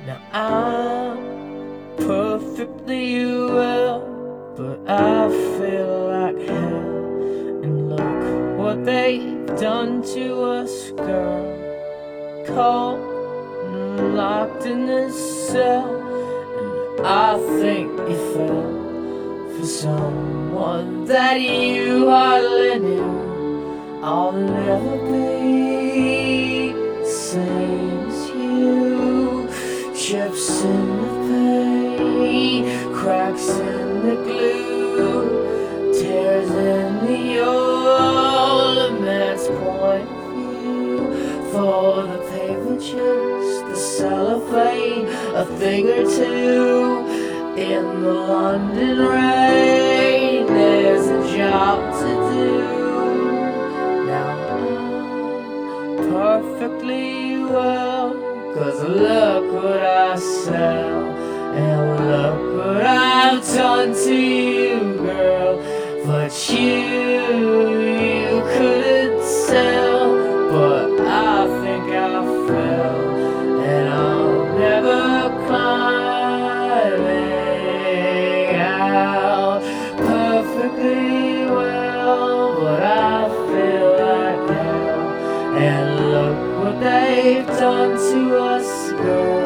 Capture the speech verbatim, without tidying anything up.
Now I'm perfectly well, but I feel like hell. And look what they've done to us, girl. Cold and locked in this cell. And I think you fell for someone that you hardly knew. I'll never be the same as you. Chips in the paint, cracks in the glue, tears in the old immense point of view. For the paper chips, the cellophane, a thing or two. In the London rain, there's a job to do. Perfectly well, 'cause look what I sell, and look what I've done to you, girl. But you, you couldn't tell, but I think I fell, and I'm never climbing out. Perfectly well, but I feel like hell. And look what they've done to us, girl.